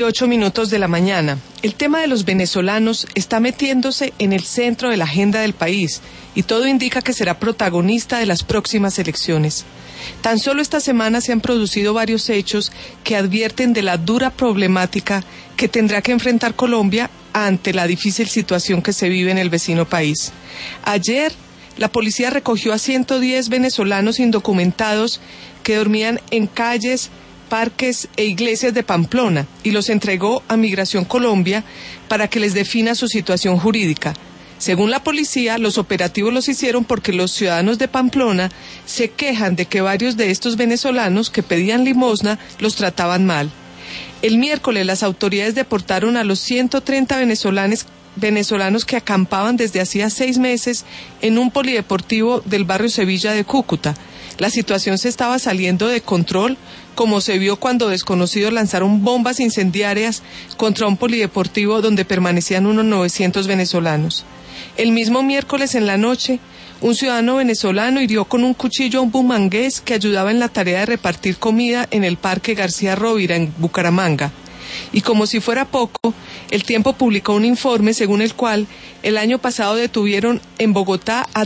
8 minutos de la mañana. El tema de los venezolanos está metiéndose en el centro de la agenda del país y todo indica que será protagonista de las próximas elecciones. Tan solo esta semana se han producido varios hechos que advierten de la dura problemática que tendrá que enfrentar Colombia ante la difícil situación que se vive en el vecino país. Ayer, la policía recogió a 110 venezolanos indocumentados que dormían en calles, parques e iglesias de Pamplona y los entregó a Migración Colombia para que les defina su situación jurídica. Según la policía, los operativos los hicieron porque los ciudadanos de Pamplona se quejan de que varios de estos venezolanos que pedían limosna los trataban mal. El miércoles las autoridades deportaron a los 130 venezolanos que acampaban desde hacía 6 meses en un polideportivo del barrio Sevilla de Cúcuta. La situación se estaba saliendo de control, como se vio cuando desconocidos lanzaron bombas incendiarias contra un polideportivo donde permanecían unos 900 venezolanos. El mismo miércoles en la noche, un ciudadano venezolano hirió con un cuchillo a un bumangués que ayudaba en la tarea de repartir comida en el Parque García Rovira en Bucaramanga. Y como si fuera poco, El Tiempo publicó un informe según el cual el año pasado detuvieron en Bogotá a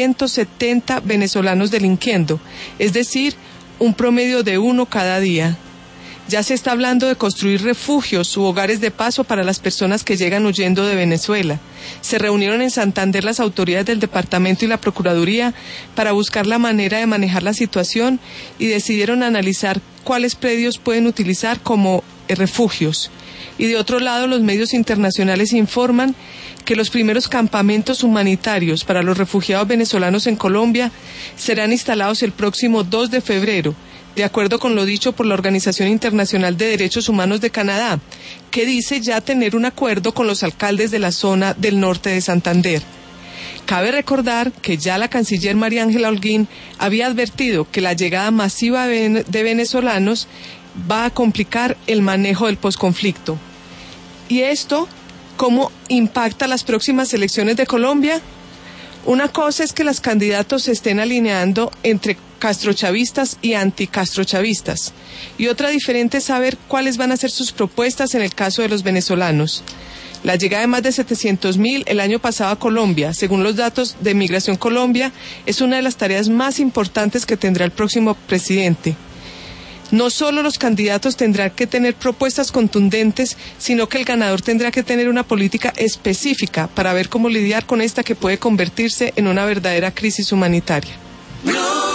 370 venezolanos delinquiendo, es decir, un promedio de 1 cada día. Ya se está hablando de construir refugios u hogares de paso para las personas que llegan huyendo de Venezuela. Se reunieron en Santander las autoridades del departamento y la Procuraduría para buscar la manera de manejar la situación y decidieron analizar cuáles predios pueden utilizar como refugios. Y de otro lado, los medios internacionales informan que los primeros campamentos humanitarios para los refugiados venezolanos en Colombia serán instalados el próximo 2 de febrero, de acuerdo con lo dicho por la Organización Internacional de Derechos Humanos de Canadá, que dice ya tener un acuerdo con los alcaldes de la zona del norte de Santander. Cabe recordar que ya la canciller María Ángela Holguín había advertido que la llegada masiva de venezolanos va a complicar el manejo del posconflicto. ¿Y esto cómo impacta las próximas elecciones de Colombia? Una cosa es que los candidatos se estén alineando entre castrochavistas y anticastrochavistas, y otra diferente es saber cuáles van a ser sus propuestas en el caso de los venezolanos. La llegada de más de 700.000 el año pasado a Colombia, según los datos de Migración Colombia, es una de las tareas más importantes que tendrá el próximo presidente. No solo los candidatos tendrán que tener propuestas contundentes, sino que el ganador tendrá que tener una política específica para ver cómo lidiar con esta que puede convertirse en una verdadera crisis humanitaria.